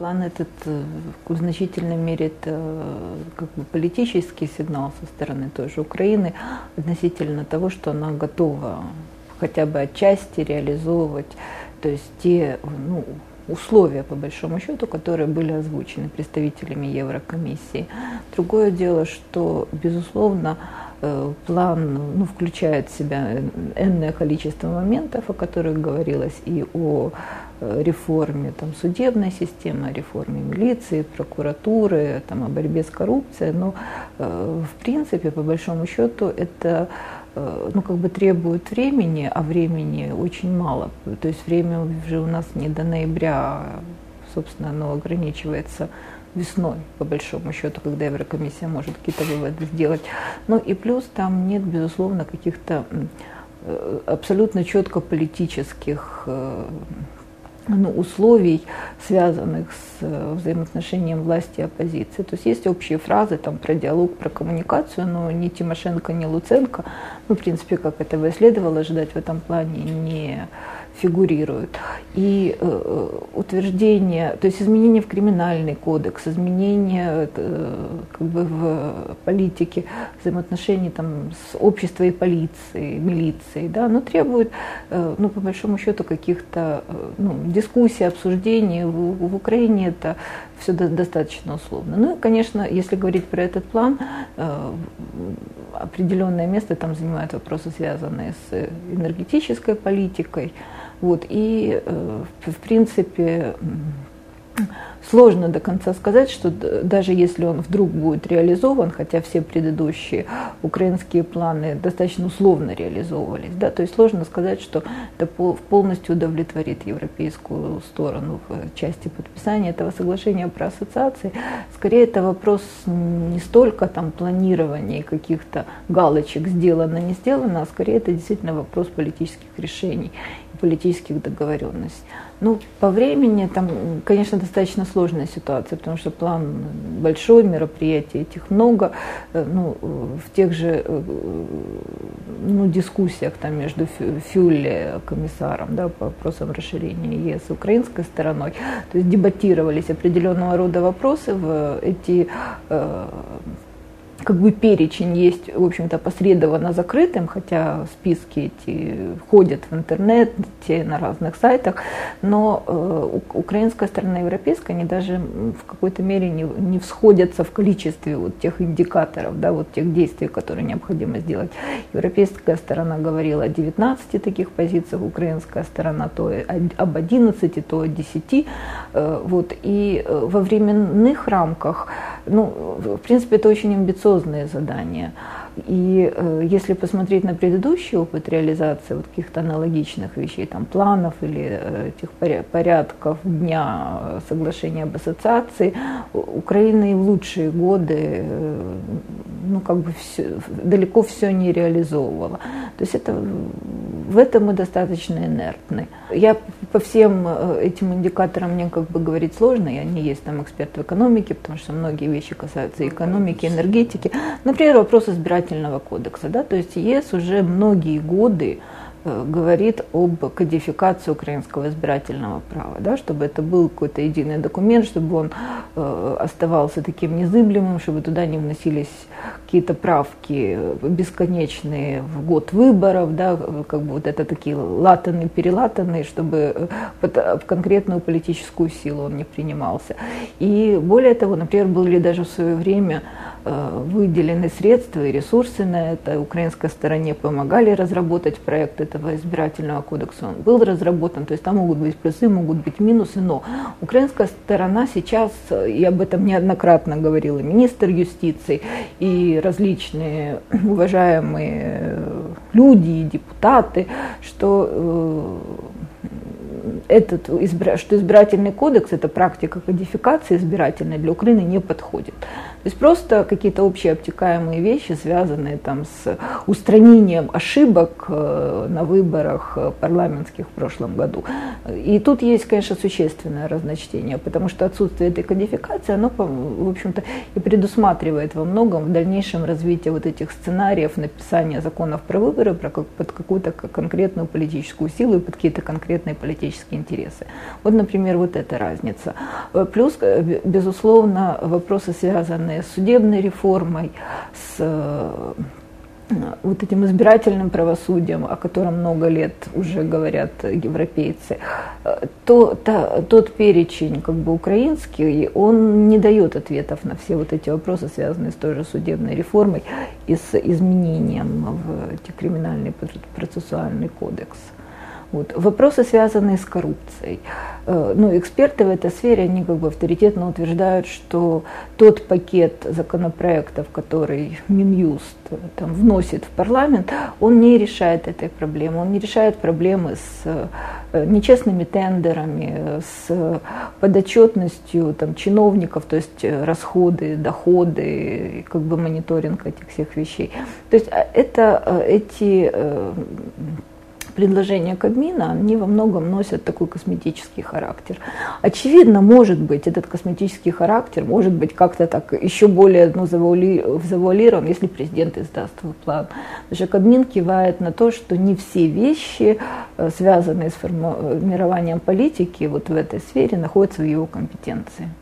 План этот в значительной мере это как бы политический сигнал со стороны той же Украины относительно того, что она готова хотя бы отчасти реализовывать, то есть те условия, по большому счету, которые были озвучены представителями Еврокомиссии. Другое дело, что, безусловно, план включает в себя энное количество моментов, о которых говорилось, и о реформе судебной системы, о реформе милиции, прокуратуры, о борьбе с коррупцией. Но, в принципе, по большому счету, это требует времени, а времени очень мало. То есть время уже у нас не до ноября, собственно, оно ограничивается весной, по большому счету, когда Еврокомиссия может какие-то выводы сделать. Ну и плюс там нет, безусловно, каких-то абсолютно четко политических условий, связанных с взаимоотношением власти и оппозиции. То есть есть общие фразы про диалог, про коммуникацию, но ни Тимошенко, ни Луценко, в принципе, как этого и следовало ожидать, в этом плане не фигурируют. И утверждение, то есть изменения в криминальный кодекс, изменения в политике взаимоотношений с обществом и полицией, милицией, оно требует, по большому счету, каких-то дискуссий, обсуждений. В Украине это все достаточно условно. Ну и, конечно, если говорить про этот план, определенное место там занимают вопросы, связанные с энергетической политикой. И, в принципе, сложно до конца сказать, что даже если он вдруг будет реализован, хотя все предыдущие украинские планы достаточно условно реализовывались, то есть сложно сказать, что это полностью удовлетворит европейскую сторону в части подписания этого соглашения про ассоциации. Скорее, это вопрос не столько планирования каких-то галочек сделано, не сделано, а скорее это действительно вопрос политических решений и политических договоренностей. По времени там, конечно, достаточно сложная ситуация, потому что план большой, мероприятий этих много. В тех же дискуссиях между Фюлле, комиссаром, по вопросам расширения ЕС, украинской стороной, то есть дебатировались определенного рода вопросы в эти перечень есть, в общем-то, опосредованно закрытым, хотя списки эти ходят в интернете, на разных сайтах, но украинская сторона и европейская, они даже в какой-то мере не всходятся в количестве тех индикаторов, тех действий, которые необходимо сделать. Европейская сторона говорила о 19 таких позициях, украинская сторона то об 11, то о 10. И во временных рамках, в принципе, это очень амбициозно задания. И если посмотреть на предыдущий опыт реализации каких-то аналогичных вещей, планов или этих порядков дня соглашения об ассоциации, Украина и в лучшие годы далеко все не реализовывала. То есть в этом мы достаточно инертны. Я по всем этим индикаторам мне говорить сложно, я не есть эксперт в экономике, потому что многие вещи касаются экономики, энергетики. Например, вопрос избирательного кодекса. То есть ЕС уже многие годы говорит об кодификации украинского избирательного права, чтобы это был какой-то единый документ, чтобы он оставался таким незыблемым, чтобы туда не вносились какие-то правки бесконечные в год выборов, это такие латанные-перелатанные, чтобы в конкретную политическую силу он не принимался. И более того, например, были даже в свое время выделены средства и ресурсы на это. Украинской стороне помогали разработать проект этого избирательного кодекса. Он был разработан, то есть там могут быть плюсы, могут быть минусы, но украинская сторона сейчас, и об этом неоднократно говорил и министр юстиции, и различные уважаемые люди и депутаты, что избирательный кодекс, эта практика кодификации избирательной для Украины не подходит. То есть просто какие-то общие обтекаемые вещи, связанные с устранением ошибок на выборах парламентских в прошлом году. И тут есть, конечно, существенное разночтение, потому что отсутствие этой кодификации, оно, в общем-то, и предусматривает во многом в дальнейшем развитие этих сценариев написания законов про выборы под какую-то конкретную политическую силу и под какие-то конкретные политические экономические интересы. Вот, например, вот эта разница. Плюс, безусловно, вопросы, связанные с судебной реформой, с вот этим избирательным правосудием, о котором много лет уже говорят европейцы, тот перечень как бы украинский, он не дает ответов на все вот эти вопросы, связанные с той же судебной реформой и с изменением в криминальный процессуальный кодекс. Вот. Вопросы, связанные с коррупцией. Эксперты в этой сфере, они как бы авторитетно утверждают, что тот пакет законопроектов, который Минюст там вносит в парламент, он не решает этой проблемы. Он не решает проблемы с нечестными тендерами, с подотчетностью там, чиновников, то есть расходы, доходы, как бы мониторинг этих всех вещей. То есть эти предложения Кабмина, они во многом носят такой косметический характер. Очевидно, может быть, этот косметический характер может быть как-то так еще более завуалирован, если президент издаст свой план. Потому что Кабмин кивает на то, что не все вещи, связанные с формированием политики вот в этой сфере, находятся в его компетенции.